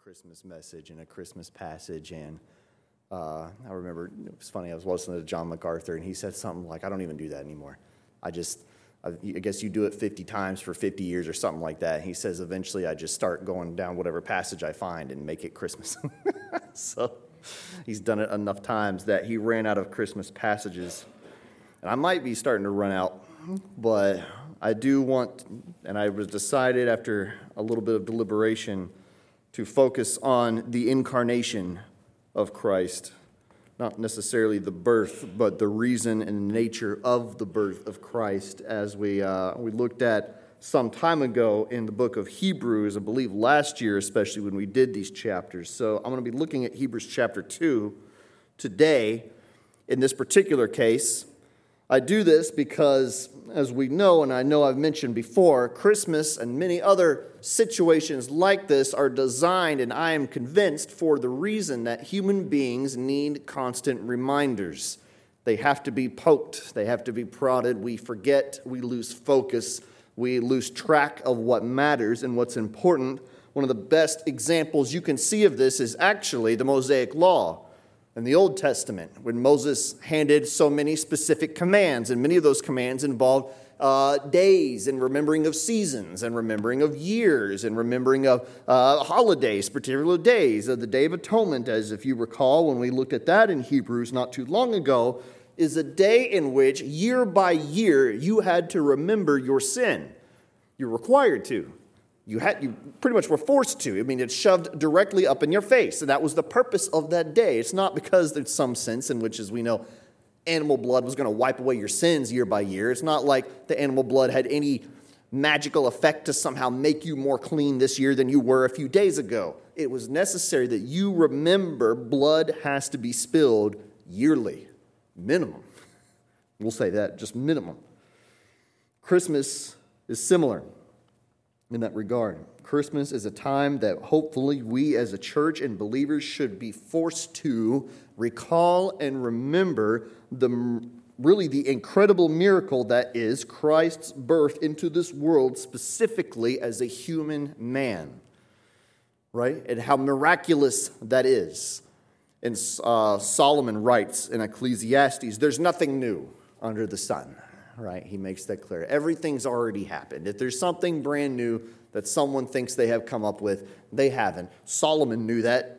Christmas message and a Christmas passage, and I remember it was funny. I was listening to John MacArthur, and he said something like, "I don't even do that anymore. I guess you do it 50 times for 50 years or something like that." He says, eventually I just start going down whatever passage I find and make it Christmas. So he's done it enough times that he ran out of Christmas passages. And I might be starting to run out, but I do want, and I was decided after a little bit of deliberation to focus on the incarnation of Christ. Not necessarily the birth, but the reason and nature of the birth of Christ, as we looked at some time ago in the book of Hebrews, I believe last year, especially when we did these chapters. So I'm going to be looking at Hebrews chapter 2 today. In this particular case, I do this because, as we know, and I know I've mentioned before, Christmas and many other situations like this are designed, and I am convinced, for the reason that human beings need constant reminders. They have to be poked. They have to be prodded. We forget. We lose focus. We lose track of what matters and what's important. One of the best examples you can see of this is actually the Mosaic Law. In the Old Testament, when Moses handed so many specific commands, and many of those commands involved days and remembering of seasons and remembering of years and remembering of holidays, particular days. The Day of Atonement, as if you recall, when we looked at that in Hebrews not too long ago, is a day in which year by year you had to remember your sin. You're required to. You pretty much were forced to. I mean, it's shoved directly up in your face. And that was the purpose of that day. It's not because there's some sense in which, as we know, animal blood was going to wipe away your sins year by year. It's not like the animal blood had any magical effect to somehow make you more clean this year than you were a few days ago. It was necessary that you remember blood has to be spilled yearly. Minimum. We'll say that, just minimum. Christmas is similar in that regard. Christmas is a time that hopefully we as a church and believers should be forced to recall and remember the incredible miracle that is Christ's birth into this world, specifically as a human man, right? And how miraculous that is. And Solomon writes in Ecclesiastes, there's nothing new under the sun. Right, he makes that clear. Everything's already happened. If there's something brand new that someone thinks they have come up with, they haven't. Solomon knew that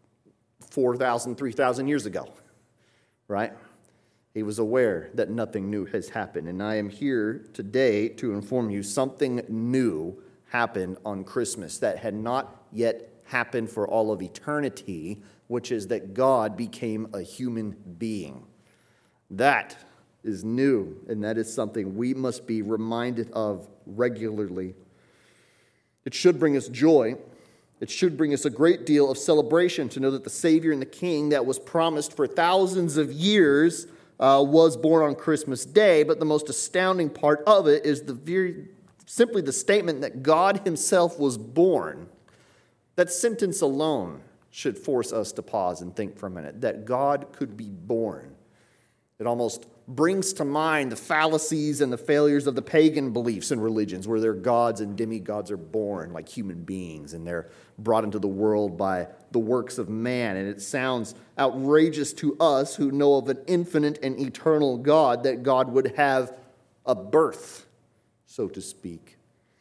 4,000, 3,000 years ago, right? He was aware that nothing new has happened. And I am here today to inform you something new happened on Christmas that had not yet happened for all of eternity, which is that God became a human being. That is new, and that is something we must be reminded of regularly. It should bring us joy. It should bring us a great deal of celebration to know that the Savior and the King that was promised for thousands of years was born on Christmas Day, but the most astounding part of it is simply the statement that God himself was born. That sentence alone should force us to pause and think for a minute, that God could be born. It almost brings to mind the fallacies and the failures of the pagan beliefs and religions where their gods and demigods are born like human beings and they're brought into the world by the works of man. And it sounds outrageous to us who know of an infinite and eternal God that God would have a birth, so to speak.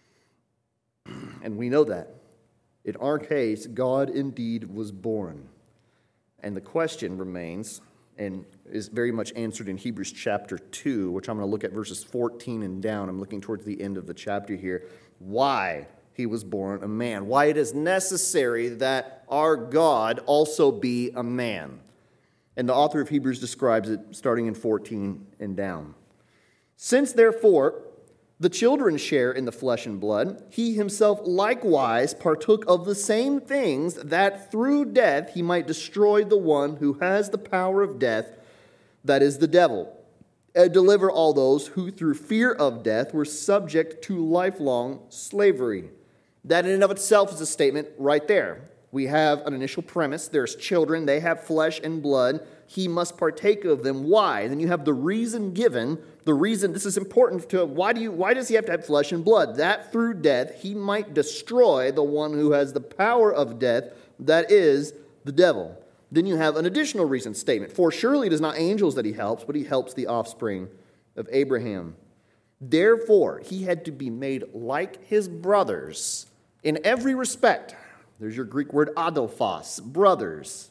And we know that. In our case, God indeed was born. And the question remains, and is very much answered in Hebrews chapter 2, which I'm going to look at verses 14 and down. I'm looking towards the end of the chapter here. Why he was born a man. Why it is necessary that our God also be a man. And the author of Hebrews describes it starting in 14 and down. Since, therefore, the children share in the flesh and blood, he himself likewise partook of the same things, that through death he might destroy the one who has the power of death, that is the devil, and deliver all those who through fear of death were subject to lifelong slavery. That in and of itself is a statement right there. We have an initial premise. There's children. They have flesh and blood. He must partake of them. Why? And then you have the reason given. The reason, this is important to, why does he have to have flesh and blood? That through death he might destroy the one who has the power of death, that is the devil. Then you have an additional recent statement. For surely it is not angels that he helps, but he helps the offspring of Abraham. Therefore, he had to be made like his brothers in every respect. There's your Greek word adelphos, brothers.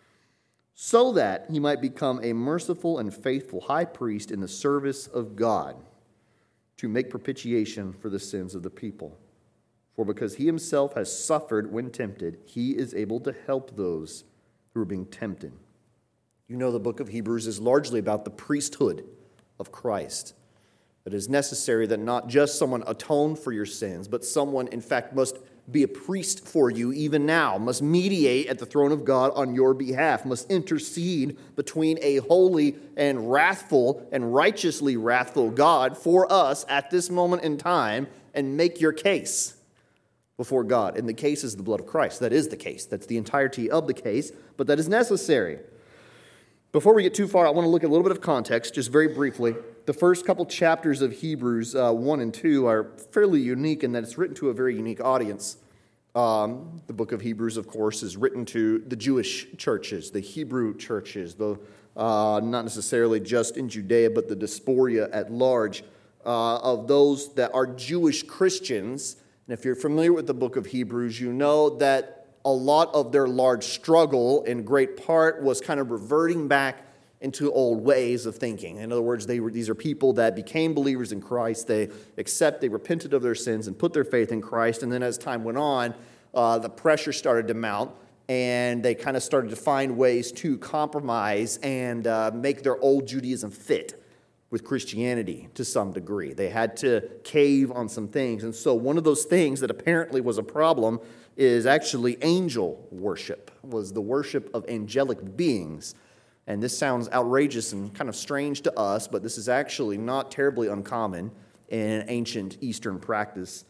So that he might become a merciful and faithful high priest in the service of God to make propitiation for the sins of the people. For because he himself has suffered when tempted, he is able to help those who are being tempted. You know, the book of Hebrews is largely about the priesthood of Christ. It is necessary that not just someone atone for your sins, but someone, in fact, must be a priest for you even now, must mediate at the throne of God on your behalf, must intercede between a holy and wrathful and righteously wrathful God for us at this moment in time and make your case before God. And the case is the blood of Christ. That is the case. That's the entirety of the case, but that is necessary. Before we get too far, I want to look at a little bit of context, just very briefly. The first couple chapters of Hebrews 1 and 2 are fairly unique in that it's written to a very unique audience. The book of Hebrews, of course, is written to the Jewish churches, the Hebrew churches, not necessarily just in Judea, but the diaspora at large of those that are Jewish Christians. And if you're familiar with the book of Hebrews, you know that a lot of their large struggle, in great part, was kind of reverting back into old ways of thinking. In other words, these are people that became believers in Christ. They repented of their sins and put their faith in Christ. And then as time went on, the pressure started to mount, and they kind of started to find ways to compromise and make their old Judaism fit with Christianity to some degree. They had to cave on some things. And so one of those things that apparently was a problem is actually angel worship, was the worship of angelic beings. And this sounds outrageous and kind of strange to us, but this is actually not terribly uncommon in ancient Eastern practice,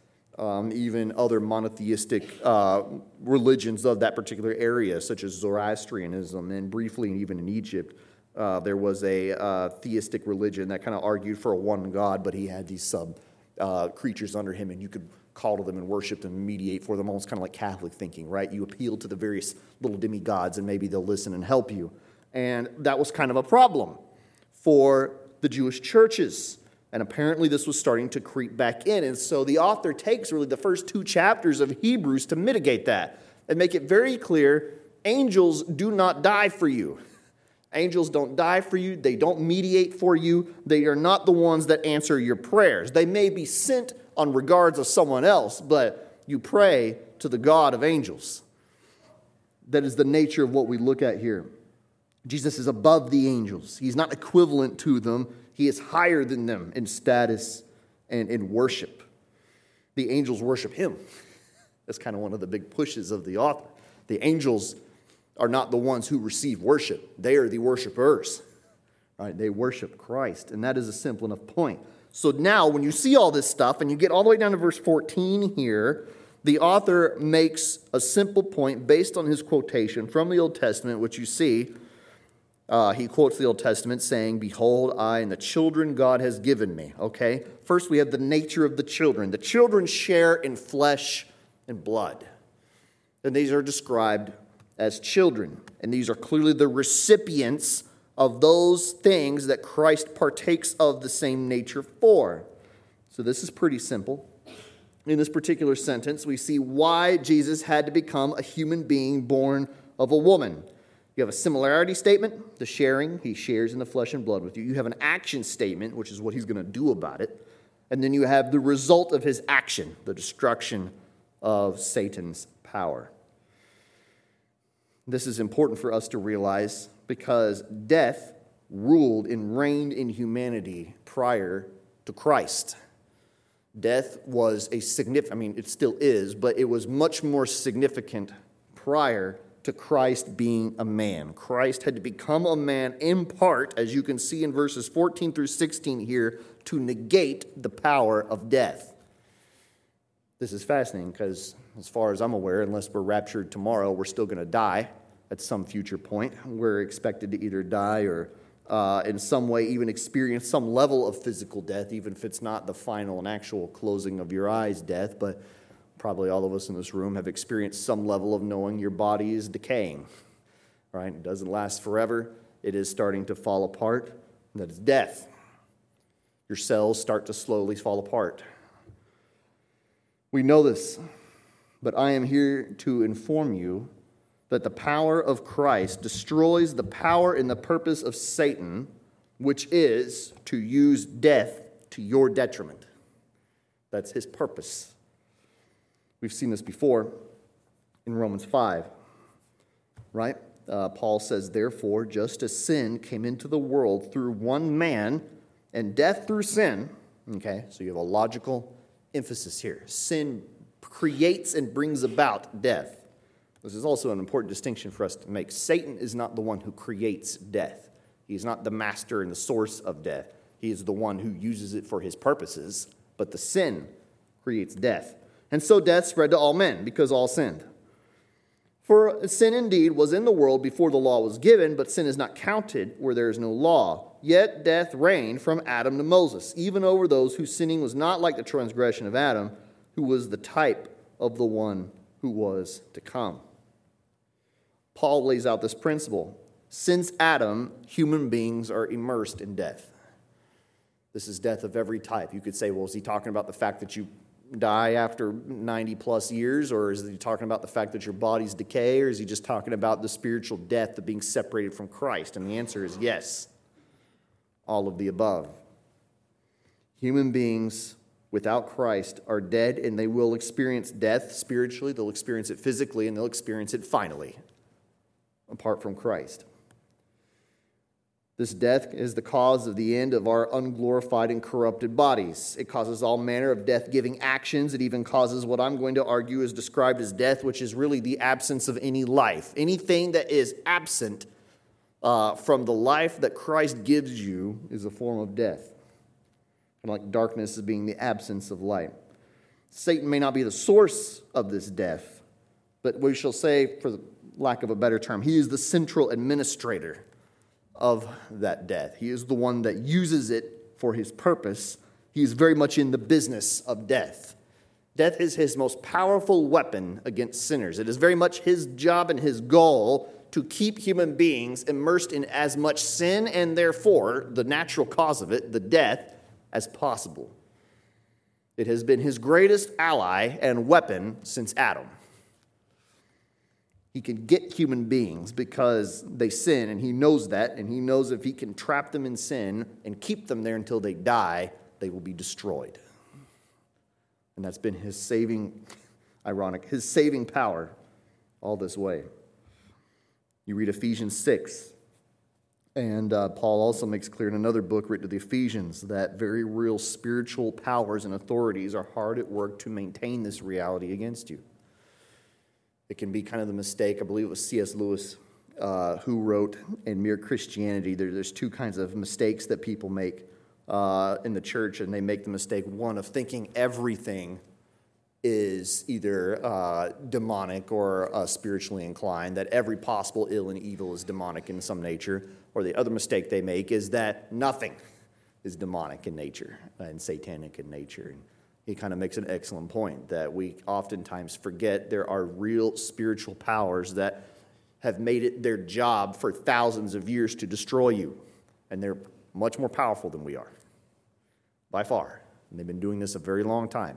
even other monotheistic religions of that particular area, such as Zoroastrianism, and briefly even in Egypt. There was a theistic religion that kind of argued for a one God, but he had these creatures under him, and you could call to them and worship them and mediate for them, almost kind of like Catholic thinking, right? You appeal to the various little demigods, and maybe they'll listen and help you. And that was kind of a problem for the Jewish churches. And apparently this was starting to creep back in. And so the author takes really the first 2 chapters of Hebrews to mitigate that and make it very clear, angels do not die for you. Angels don't die for you. They don't mediate for you. They are not the ones that answer your prayers. They may be sent on regards of someone else, but you pray to the God of angels. That is the nature of what we look at here. Jesus is above the angels. He's not equivalent to them. He is higher than them in status and in worship. The angels worship him. That's kind of one of the big pushes of the author. The angels are not the ones who receive worship. They are the worshipers. Right? They worship Christ, and that is a simple enough point. So now, when you see all this stuff, and you get all the way down to verse 14 here, the author makes a simple point based on his quotation from the Old Testament, which you see. He quotes the Old Testament saying, "Behold, I and the children God has given me." Okay? First, we have the nature of the children. The children share in flesh and blood. And these are described as children. And these are clearly the recipients of those things that Christ partakes of the same nature for. So this is pretty simple. In this particular sentence, we see why Jesus had to become a human being born of a woman. You have a similarity statement, the sharing. He shares in the flesh and blood with you. You have an action statement, which is what he's going to do about it. And then you have the result of his action, the destruction of Satan's power. This is important for us to realize because death ruled and reigned in humanity prior to Christ. Death was a significant, it still is, but it was much more significant prior to Christ being a man. Christ had to become a man in part, as you can see in verses 14 through 16 here, to negate the power of death. This is fascinating because, as far as I'm aware, unless we're raptured tomorrow, we're still going to die at some future point. We're expected to either die or in some way even experience some level of physical death, even if it's not the final and actual closing of your eyes death, but Probably all of us in this room have experienced some level of knowing your body is decaying, right? It doesn't last forever. It is starting to fall apart. And that is death. Your cells start to slowly fall apart. We know this, but I am here to inform you that the power of Christ destroys the power and the purpose of Satan, which is to use death to your detriment. That's his purpose. We've seen this before in Romans 5, right? Paul says, therefore, just as sin came into the world through one man, and death through sin, okay, so you have a logical emphasis here. Sin creates and brings about death. This is also an important distinction for us to make. Satan is not the one who creates death. He's not the master and the source of death. He is the one who uses it for his purposes, but the sin creates death. And so death spread to all men, because all sinned. For sin indeed was in the world before the law was given, but sin is not counted where there is no law. Yet death reigned from Adam to Moses, even over those whose sinning was not like the transgression of Adam, who was the type of the one who was to come. Paul lays out this principle. Since Adam, human beings are immersed in death. This is death of every type. You could say, well, is he talking about the fact that you die after 90 plus years, or is he talking about the fact that your bodies decay, or is he just talking about the spiritual death of being separated from Christ? And the answer is yes, all of the above. Human beings without Christ are dead, and they will experience death spiritually, they'll experience it physically, and they'll experience it finally, apart from Christ. This death is the cause of the end of our unglorified and corrupted bodies. It causes all manner of death-giving actions. It even causes what I'm going to argue is described as death, which is really the absence of any life. Anything that is absent from the life that Christ gives you is a form of death. Kind of like darkness as being the absence of light. Satan may not be the source of this death, but we shall say, for the lack of a better term, he is the central administrator of that death. He is the one that uses it for his purpose. He is very much in the business of death. Death is his most powerful weapon against sinners. It is very much his job and his goal to keep human beings immersed in as much sin and therefore the natural cause of it, the death, as possible. It has been his greatest ally and weapon since Adam. He can get human beings because they sin, and he knows that, and he knows if he can trap them in sin and keep them there until they die, they will be destroyed. And that's been his saving power all this way. You read Ephesians 6, and Paul also makes clear in another book written to the Ephesians that very real spiritual powers and authorities are hard at work to maintain this reality against you. It can be kind of the mistake, I believe it was C.S. Lewis who wrote in Mere Christianity, there's two kinds of mistakes that people make in the church, and they make the mistake, one, of thinking everything is either demonic or spiritually inclined, that every possible ill and evil is demonic in some nature, or the other mistake they make is that nothing is demonic in nature and satanic in nature. And he kind of makes an excellent point that we oftentimes forget there are real spiritual powers that have made it their job for thousands of years to destroy you. And they're much more powerful than we are, by far. And they've been doing this a very long time.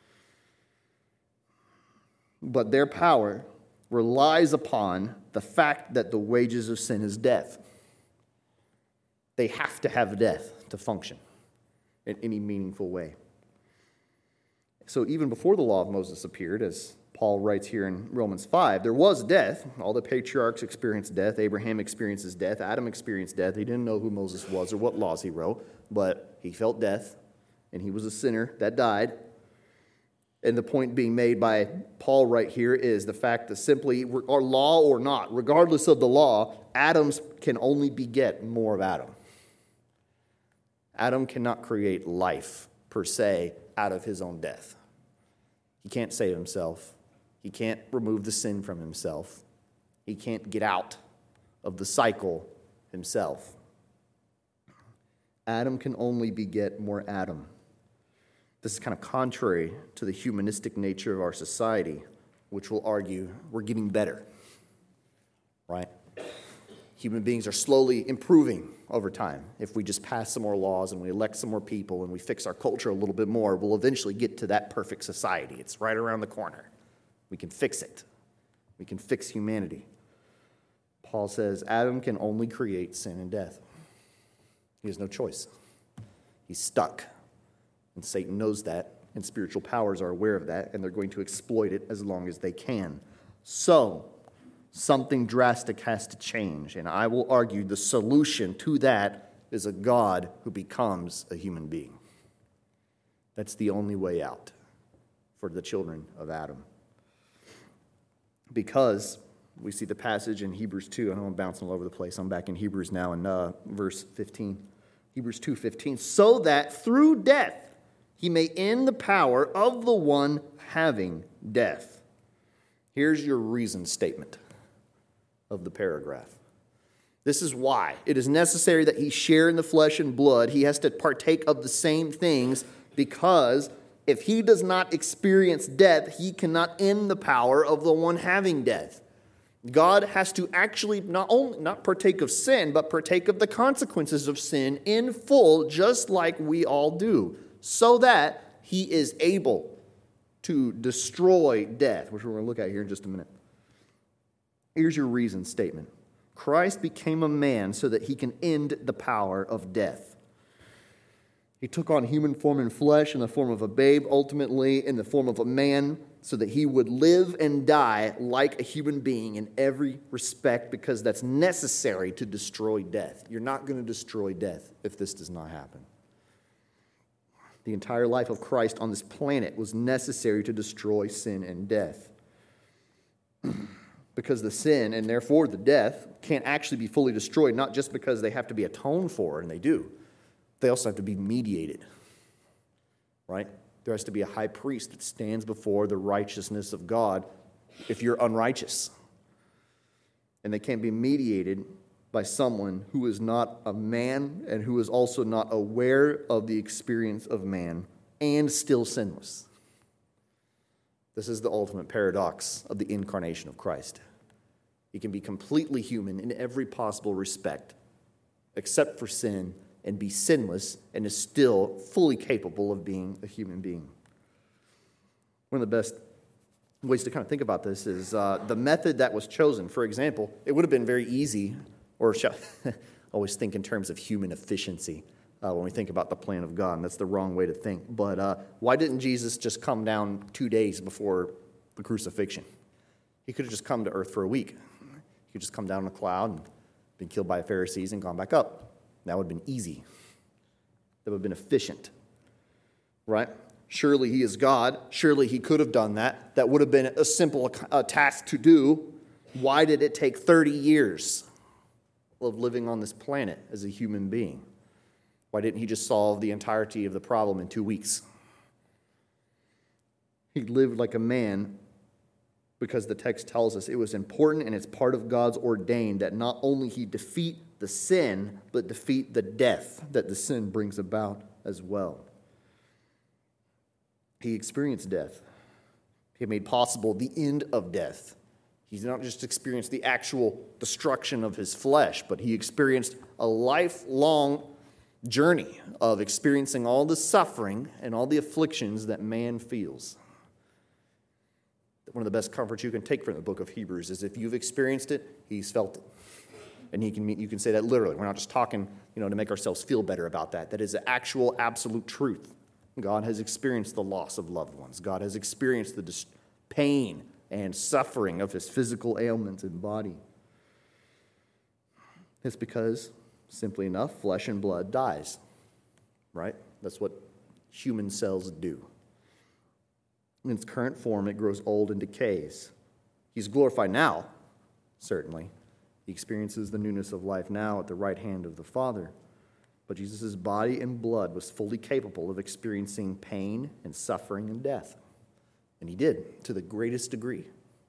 But their power relies upon the fact that the wages of sin is death. They have to have death to function in any meaningful way. So even before the law of Moses appeared, as Paul writes here in Romans 5, there was death. All the patriarchs experienced death. Abraham experiences death. Adam experienced death. He didn't know who Moses was or what laws he wrote, but he felt death, and he was a sinner that died. And the point being made by Paul right here is the fact that simply, or law or not, regardless of the law, Adams can only beget more of Adam. Adam cannot create life, per se, out of his own death. He can't save himself. He can't remove the sin from himself. He can't get out of the cycle himself. Adam can only beget more Adam. This is kind of contrary to the humanistic nature of our society, which will argue we're getting better, right? Human beings are slowly improving over time. If we just pass some more laws and we elect some more people and we fix our culture a little bit more, we'll eventually get to that perfect society. It's right around the corner. We can fix it. We can fix humanity. Paul says Adam can only create sin and death. He has no choice. He's stuck. And Satan knows that, and spiritual powers are aware of that, and they're going to exploit it as long as they can. So, something drastic has to change, and I will argue the solution to that is a God who becomes a human being. That's the only way out for the children of Adam. Because we see the passage in Hebrews 2. I know I'm bouncing all over the place. I'm back in Hebrews now in verse 15. Hebrews 2:15. So that through death he may end the power of the one having death. Here's your reason statement of the paragraph. This is why it is necessary that he share in the flesh and blood. He has to partake of the same things, because if he does not experience death, he cannot end the power of the one having death. God has to actually not partake of sin, but partake of the consequences of sin in full, just like we all do, so that he is able to destroy death, which we're going to look at here in just a minute. Here's your reason statement. Christ became a man so that he can end the power of death. He took on human form and flesh in the form of a babe, ultimately in the form of a man, so that he would live and die like a human being in every respect, because that's necessary to destroy death. You're not going to destroy death if this does not happen. The entire life of Christ on this planet was necessary to destroy sin and death. Because the sin, and therefore the death, can't actually be fully destroyed, not just because they have to be atoned for, and they do. They also have to be mediated, right? There has to be a high priest that stands before the righteousness of God if you're unrighteous. And they can't be mediated by someone who is not a man and who is also not aware of the experience of man and still sinless. This is the ultimate paradox of the incarnation of Christ. He can be completely human in every possible respect, except for sin, and be sinless, and is still fully capable of being a human being. One of the best ways to kind of think about this is the method that was chosen. For example, it would have been very easy, or always think in terms of human efficiency when we think about the plan of God, and that's the wrong way to think. But why didn't Jesus just come down 2 days before the crucifixion? He could have just come to earth for a week. He could just come down in a cloud and been killed by the Pharisees and gone back up. That would have been easy. That would have been efficient, right? Surely he is God. Surely he could have done that. That would have been a simple task to do. Why did it take 30 years of living on this planet as a human being? Why didn't he just solve the entirety of the problem in 2 weeks? He lived like a man because the text tells us it was important, and it's part of God's ordained that not only he defeat the sin, but defeat the death that the sin brings about as well. He experienced death. He made possible the end of death. He's not just experienced the actual destruction of his flesh, but he experienced a lifelong journey of experiencing all the suffering and all the afflictions that man feels. One of the best comforts you can take from the book of Hebrews is if you've experienced it, he's felt it. And you can say that literally. We're not just talking, to make ourselves feel better about that. That is the actual absolute truth. God has experienced the loss of loved ones. God has experienced the pain and suffering of his physical ailments and body. It's because, simply enough, flesh and blood dies, right? That's what human cells do. In its current form, it grows old and decays. He's glorified now, certainly. He experiences the newness of life now at the right hand of the Father. But Jesus' body and blood was fully capable of experiencing pain and suffering and death. And he did, to the greatest degree.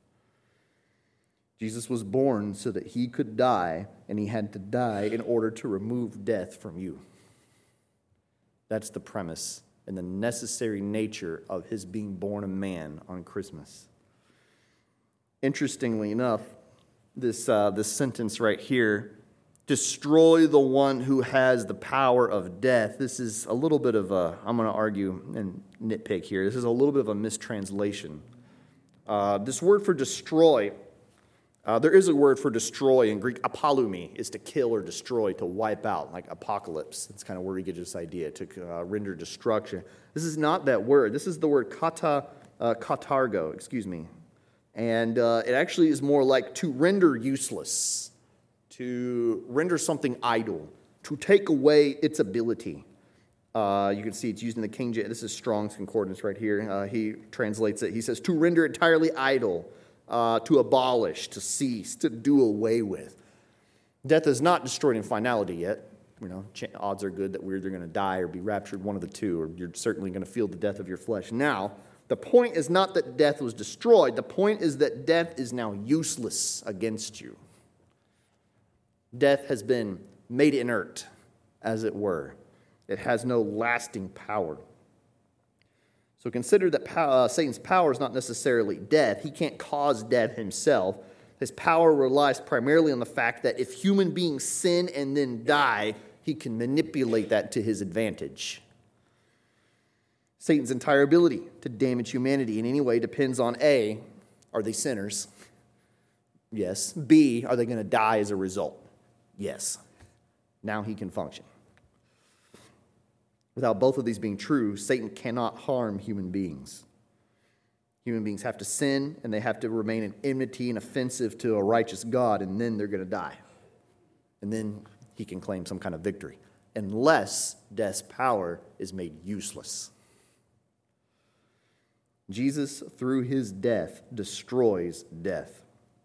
Jesus was born so that he could die, and he had to die in order to remove death from you. That's the premise and the necessary nature of his being born a man on Christmas. Interestingly enough, this sentence right here, destroy the one who has the power of death. This is a little bit of a, I'm going to argue and nitpick here, this is a little bit of a mistranslation. This word for destroy, there is a word for destroy in Greek. Apolumi is to kill or destroy, to wipe out, like apocalypse. That's kind of where we get this idea, to render destruction. This is not that word. This is the word katargo, And it actually is more like to render useless, to render something idle, to take away its ability. You can see it's used in the King James. This is Strong's Concordance right here. He translates it. He says, to render entirely idle, to abolish, to cease, to do away with. Death is not destroyed in finality yet. Odds are good that we're either going to die or be raptured, one of the two, or you're certainly going to feel the death of your flesh. Now, the point is not that death was destroyed. The point is that death is now useless against you. Death has been made inert, as it were. It has no lasting power. So consider that Satan's power is not necessarily death. He can't cause death himself. His power relies primarily on the fact that if human beings sin and then die, he can manipulate that to his advantage. Satan's entire ability to damage humanity in any way depends on A, are they sinners? Yes. B, are they going to die as a result? Yes. Now he can function. Without both of these being true, Satan cannot harm human beings. Human beings have to sin, and they have to remain in enmity and offensive to a righteous God, and then they're going to die. And then he can claim some kind of victory, unless death's power is made useless. Jesus, through his death, destroys death.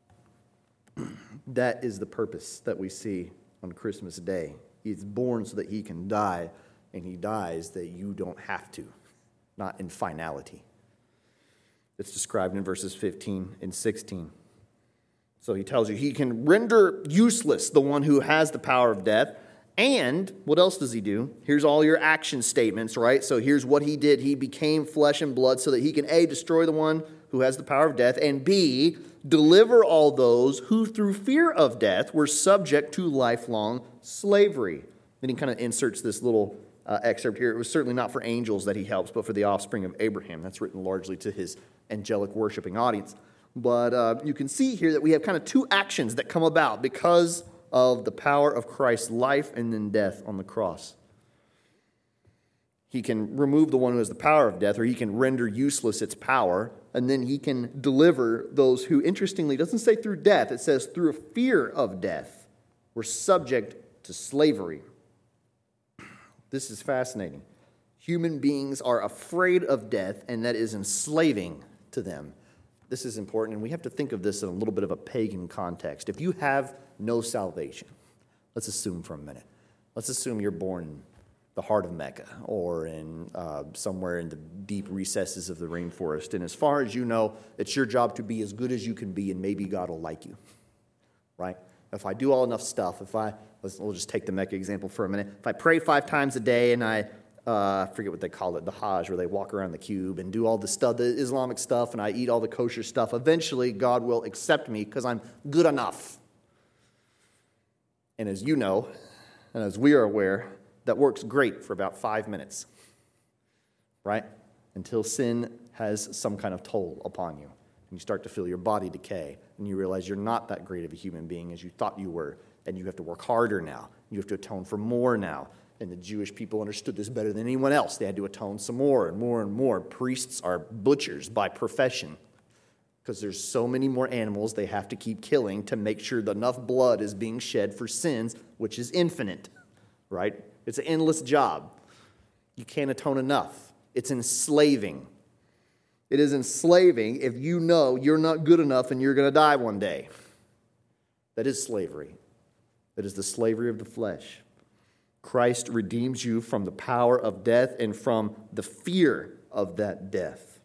That is the purpose that we see on Christmas Day. He's born so that he can die, and he dies that you don't have to, not in finality. It's described in verses 15 and 16. So he tells you he can render useless the one who has the power of death. And what else does he do? Here's all your action statements, right? So here's what he did. He became flesh and blood so that he can A, destroy the one who has the power of death, and B, deliver all those who through fear of death were subject to lifelong slavery. Then he kind of inserts this little excerpt here. It was certainly not for angels that he helps, but for the offspring of Abraham. That's written largely to his angelic worshiping audience. But you can see here that we have kind of two actions that come about because of the power of Christ's life and then death on the cross. He can remove the one who has the power of death, or he can render useless its power, and then he can deliver those who, interestingly, it doesn't say through death, it says through a fear of death, were subject to slavery. This is fascinating. Human beings are afraid of death, and that is enslaving to them. This is important, and we have to think of this in a little bit of a pagan context. If you have no salvation, let's assume for a minute. Let's assume you're born in the heart of Mecca or in somewhere in the deep recesses of the rainforest. And as far as you know, it's your job to be as good as you can be, and maybe God will like you, right? If I do all enough stuff, we'll just take the Mecca example for a minute. If I pray 5 times a day and I forget what they call it, the Hajj, where they walk around the cube and do all the stuff, the Islamic stuff, and I eat all the kosher stuff, eventually God will accept me because I'm good enough. And as you know, and as we are aware, that works great for about 5 minutes, right? Until sin has some kind of toll upon you. And you start to feel your body decay, and you realize you're not that great of a human being as you thought you were, and you have to work harder now. You have to atone for more now. And the Jewish people understood this better than anyone else. They had to atone some more and more and more. Priests are butchers by profession because there's so many more animals they have to keep killing to make sure that enough blood is being shed for sins, which is infinite, right? It's an endless job. You can't atone enough. It's enslaving. It is enslaving if you know you're not good enough and you're going to die one day. That is slavery. That is the slavery of the flesh. Christ redeems you from the power of death and from the fear of that death.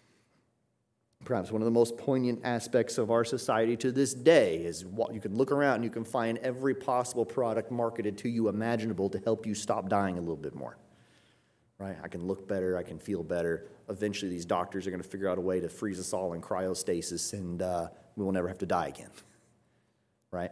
Perhaps one of the most poignant aspects of our society to this day is what you can look around and you can find every possible product marketed to you imaginable to help you stop dying a little bit more. right? I can look better, I can feel better. Eventually, these doctors are going to figure out a way to freeze us all in cryostasis, and we will never have to die again, right?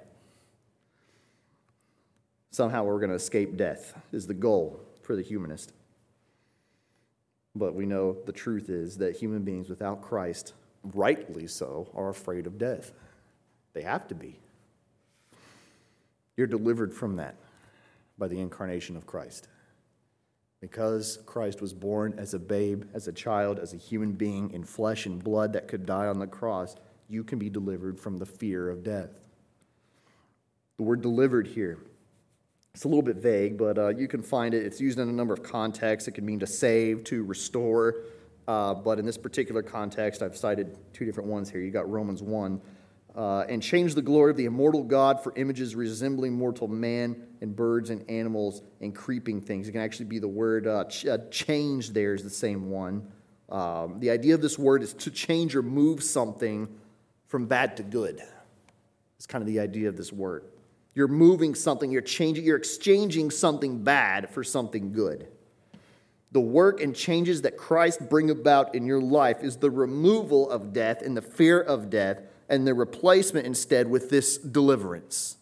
Somehow we're going to escape death is the goal for the humanist. But we know the truth is that human beings without Christ, rightly so, are afraid of death. They have to be. You're delivered from that by the incarnation of Christ. Because Christ was born as a babe, as a child, as a human being in flesh and blood that could die on the cross, you can be delivered from the fear of death. The word delivered here, it's a little bit vague, but you can find it. It's used in a number of contexts. It can mean to save, to restore. But in this particular context, I've cited two different ones here. You got Romans 1. And change the glory of the immortal God for images resembling mortal man and birds and animals and creeping things. It can actually be the word change there is the same one. The idea of this word is to change or move something from bad to good. It's kind of the idea of this word. You're moving something, you're exchanging something bad for something good. The work and changes that Christ bring about in your life is the removal of death and the fear of death, and the replacement instead with this deliverance.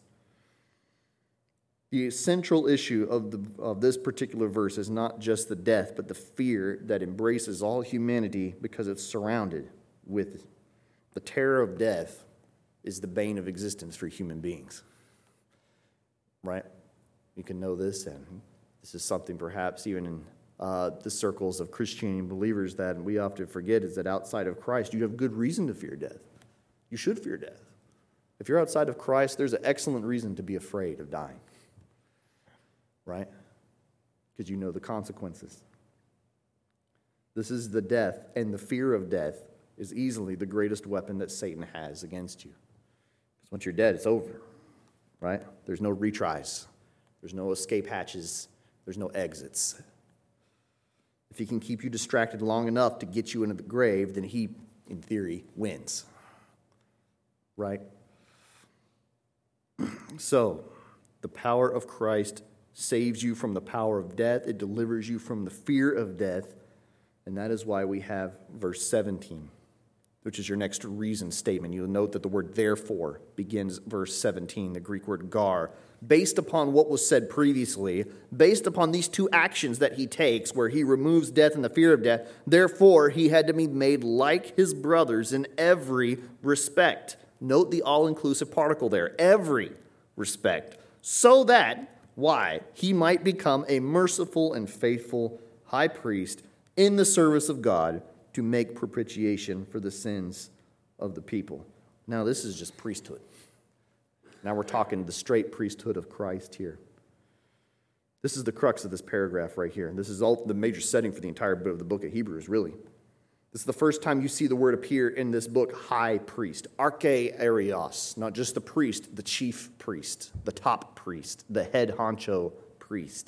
The central issue of this particular verse is not just the death, but the fear that embraces all humanity because it's surrounded with the terror of death is the bane of existence for human beings. Right? You can know this, and this is something perhaps even in the circles of Christianity believers that we often forget is that outside of Christ, you have good reason to fear death. You should fear death. If you're outside of Christ, there's an excellent reason to be afraid of dying. Right? Because you know the consequences. This is the death, and the fear of death is easily the greatest weapon that Satan has against you. Because once you're dead, it's over. Right? There's no retries. There's no escape hatches. There's no exits. If he can keep you distracted long enough to get you into the grave, then he, in theory, wins. Right? So, the power of Christ saves you from the power of death. It delivers you from the fear of death. And that is why we have verse 17, which is your next reason statement. You'll note that the word therefore begins verse 17, the Greek word gar. Based upon what was said previously, based upon these two actions that he takes, where he removes death and the fear of death, therefore he had to be made like his brothers in every respect. Note the all-inclusive particle there, every respect. So that, why? He might become a merciful and faithful high priest in the service of God to make propitiation for the sins of the people. Now, this is just priesthood. Now we're talking the straight priesthood of Christ here. This is the crux of this paragraph right here. This is all the major setting for the entire bit of the book of Hebrews, really. This is the first time you see the word appear in this book, high priest. Archaios, not just the priest, the chief priest, the top priest, the head honcho priest.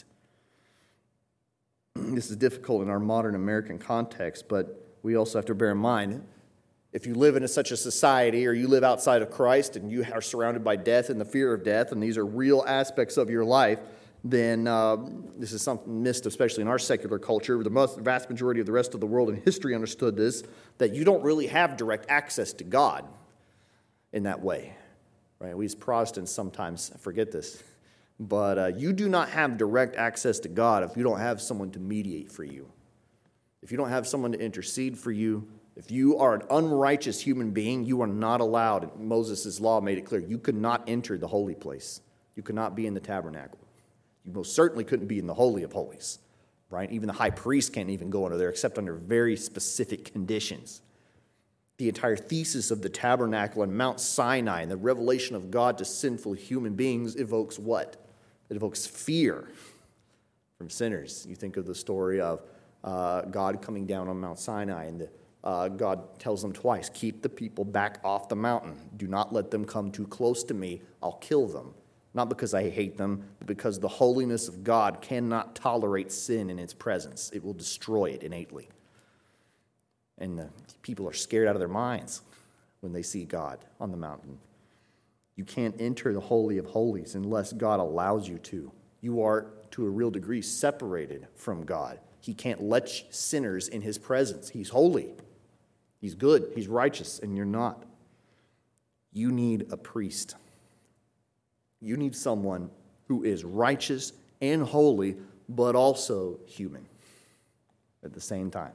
This is difficult in our modern American context, but we also have to bear in mind, if you live in such a society or you live outside of Christ and you are surrounded by death and the fear of death, and these are real aspects of your life, then this is something missed, especially in our secular culture. The vast majority of the rest of the world in history understood this, that you don't really have direct access to God in that way. Right? We as Protestants sometimes forget this. But you do not have direct access to God if you don't have someone to mediate for you. If you don't have someone to intercede for you, if you are an unrighteous human being, you are not allowed. Moses' law made it clear. You could not enter the holy place. You could not be in the tabernacle. You most certainly couldn't be in the Holy of Holies. Right? Even the high priest can't even go under there except under very specific conditions. The entire thesis of the tabernacle and Mount Sinai and the revelation of God to sinful human beings evokes what? It evokes fear from sinners. You think of the story of God coming down on Mount Sinai, and God tells them twice, keep the people back off the mountain. Do not let them come too close to me. I'll kill them. Not because I hate them, but because the holiness of God cannot tolerate sin in its presence. It will destroy it innately. And the people are scared out of their minds when they see God on the mountain. You can't enter the Holy of Holies unless God allows you to. You are, to a real degree, separated from God. He can't let sinners in his presence. He's holy. He's good. He's righteous, and you're not. You need a priest. You need someone who is righteous and holy, but also human at the same time.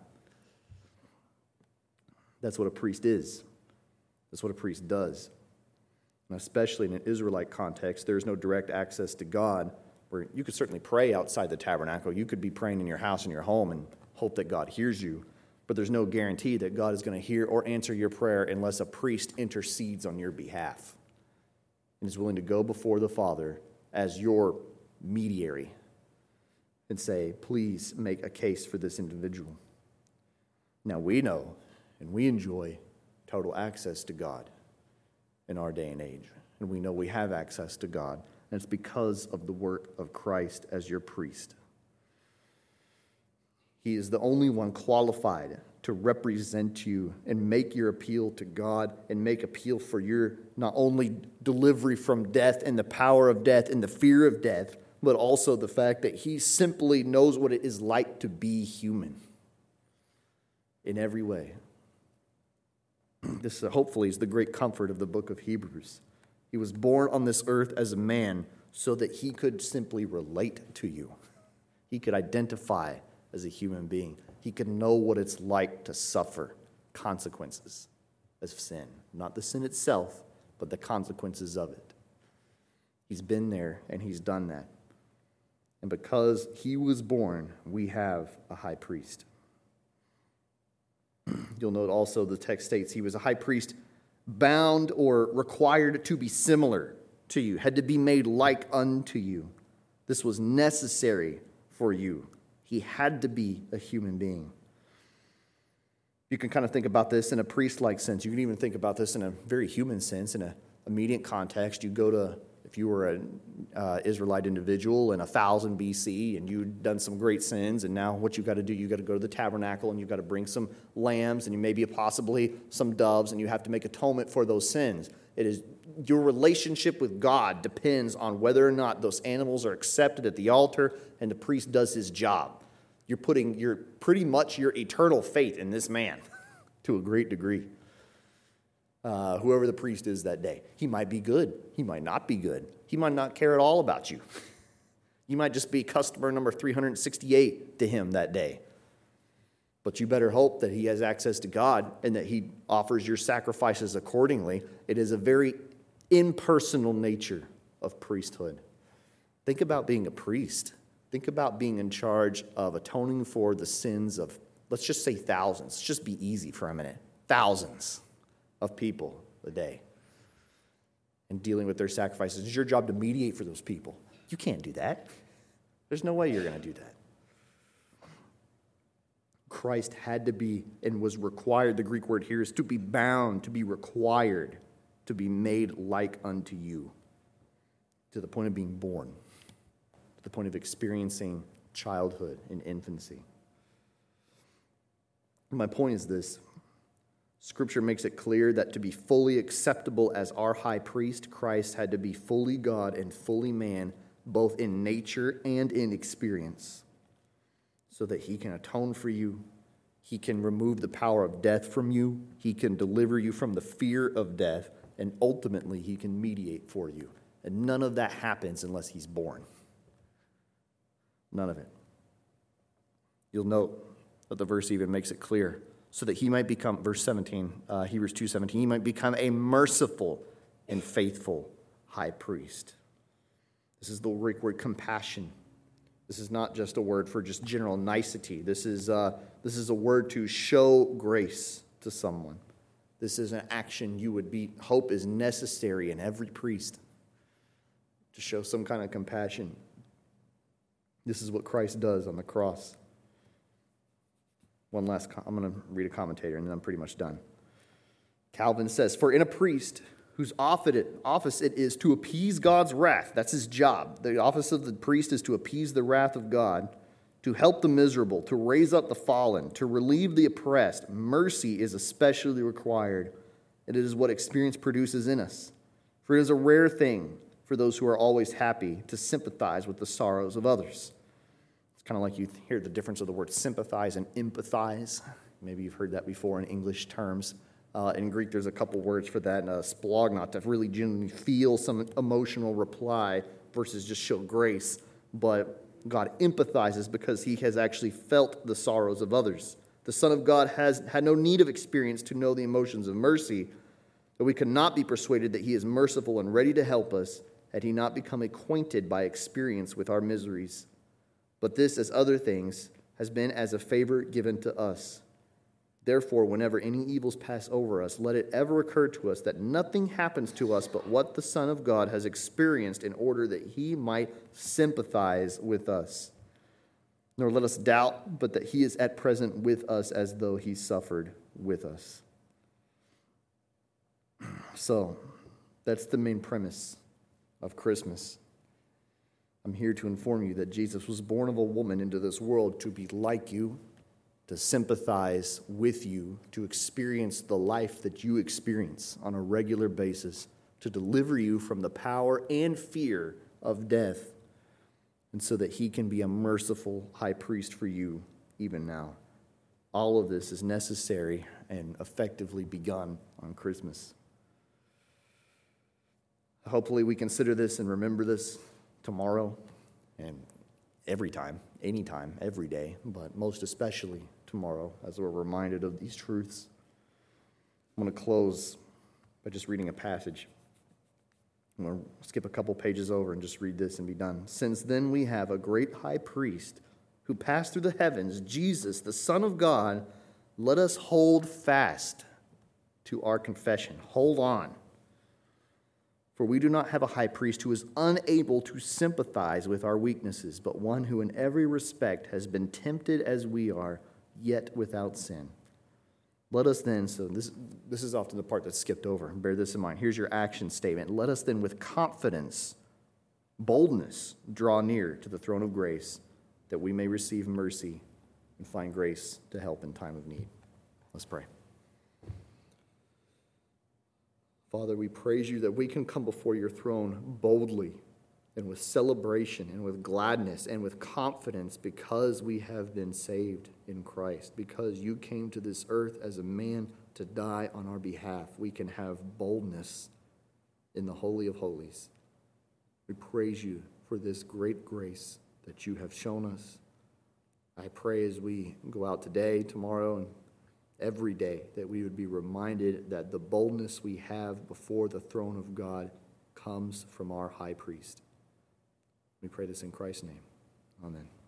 That's what a priest is. That's what a priest does. And especially in an Israelite context, there is no direct access to God, where you could certainly pray outside the tabernacle. You could be praying in your house, in your home, and hope that God hears you. But there's no guarantee that God is going to hear or answer your prayer unless a priest intercedes on your behalf and is willing to go before the Father as your mediator and say, please make a case for this individual. Now we know and we enjoy total access to God in our day and age. And we know we have access to God. And it's because of the work of Christ as your priest. He is the only one qualified to represent you and make your appeal to God and make appeal for your not only delivery from death and the power of death and the fear of death, but also the fact that he simply knows what it is like to be human in every way. This hopefully is the great comfort of the book of Hebrews. He was born on this earth as a man so that he could simply relate to you. He could identify as a human being. He could know what it's like to suffer consequences of sin. Not the sin itself, but the consequences of it. He's been there and he's done that. And because he was born, we have a high priest. You'll note also the text states he was a high priest bound or required to be similar to you, had to be made like unto you. This was necessary for you. He had to be a human being. You can kind of think about this in a priest-like sense. You can even think about this in a very human sense, in an immediate context. You go to, if you were an Israelite individual in 1000 BC and you'd done some great sins, and now what you've got to do, you've got to go to the tabernacle and you've got to bring some lambs and maybe possibly some doves, and you have to make atonement for those sins. It is your relationship with God depends on whether or not those animals are accepted at the altar and the priest does his job. You're putting pretty much your eternal faith in this man to a great degree. Whoever the priest is that day. He might be good. He might not be good. He might not care at all about you. You might just be customer number 368 to him that day. But you better hope that he has access to God and that he offers your sacrifices accordingly. It is a very impersonal nature of priesthood. Think about being a priest. Think about being in charge of atoning for the sins of, let's just say thousands. Let's just be easy for a minute. Thousands of people a day. And dealing with their sacrifices. It's your job to mediate for those people. You can't do that. There's no way you're going to do that. Christ had to be and was required, the Greek word here is to be bound, to be required, to be made like unto you, to the point of being born, to the point of experiencing childhood and infancy. My point is this. Scripture makes it clear that to be fully acceptable as our high priest, Christ had to be fully God and fully man, both in nature and in experience, so that he can atone for you, he can remove the power of death from you, he can deliver you from the fear of death, and ultimately he can mediate for you. And none of that happens unless he's born. None of it. You'll note that the verse even makes it clear, so that he might become, verse 17, Hebrews 2:17, he might become a merciful and faithful high priest. This is the Greek word compassion. This is not just a word for just general nicety. This is a word to show grace to someone. This is an action you would hope is necessary in every priest to show some kind of compassion. This is what Christ does on the cross. I'm going to read a commentator and then I'm pretty much done. Calvin says, "For in a priest whose office it is to appease God's wrath," that's his job. The office of the priest is to appease the wrath of God, to help the miserable, to raise up the fallen, to relieve the oppressed. Mercy is especially required, and it is what experience produces in us. For it is a rare thing for those who are always happy to sympathize with the sorrows of others. It's kind of like you hear the difference of the word sympathize and empathize. Maybe you've heard that before in English terms. In Greek, there's a couple words for that, splagna, to really genuinely feel some emotional reply versus just show grace. But God empathizes because he has actually felt the sorrows of others. The Son of God has had no need of experience to know the emotions of mercy, but we cannot be persuaded that he is merciful and ready to help us had he not become acquainted by experience with our miseries. But this, as other things, has been as a favor given to us. Therefore, whenever any evils pass over us, let it ever occur to us that nothing happens to us but what the Son of God has experienced in order that he might sympathize with us. Nor let us doubt, but that he is at present with us as though he suffered with us. So, that's the main premise of Christmas. I'm here to inform you that Jesus was born of a woman into this world to be like you, to sympathize with you, to experience the life that you experience on a regular basis, to deliver you from the power and fear of death, and so that he can be a merciful high priest for you even now. All of this is necessary and effectively begun on Christmas. Hopefully we consider this and remember this tomorrow and every time, anytime, every day, but most especially tomorrow as we're reminded of these truths. I'm going to close by just reading a passage. I'm going to skip a couple pages over and just read this and be done. Since then we have a great high priest who passed through the heavens, Jesus, the Son of God, let us hold fast to our confession. Hold on. For we do not have a high priest who is unable to sympathize with our weaknesses, but one who in every respect has been tempted as we are, yet without sin. Let us then, so this is often the part that's skipped over, bear this in mind. Here's your action statement. Let us then with confidence, boldness, draw near to the throne of grace, that we may receive mercy and find grace to help in time of need. Let's pray. Father, we praise you that we can come before your throne boldly and with celebration and with gladness and with confidence because we have been saved in Christ, because you came to this earth as a man to die on our behalf. We can have boldness in the Holy of Holies. We praise you for this great grace that you have shown us. I pray as we go out today, tomorrow, and every day that we would be reminded that the boldness we have before the throne of God comes from our high priest. We pray this in Christ's name. Amen.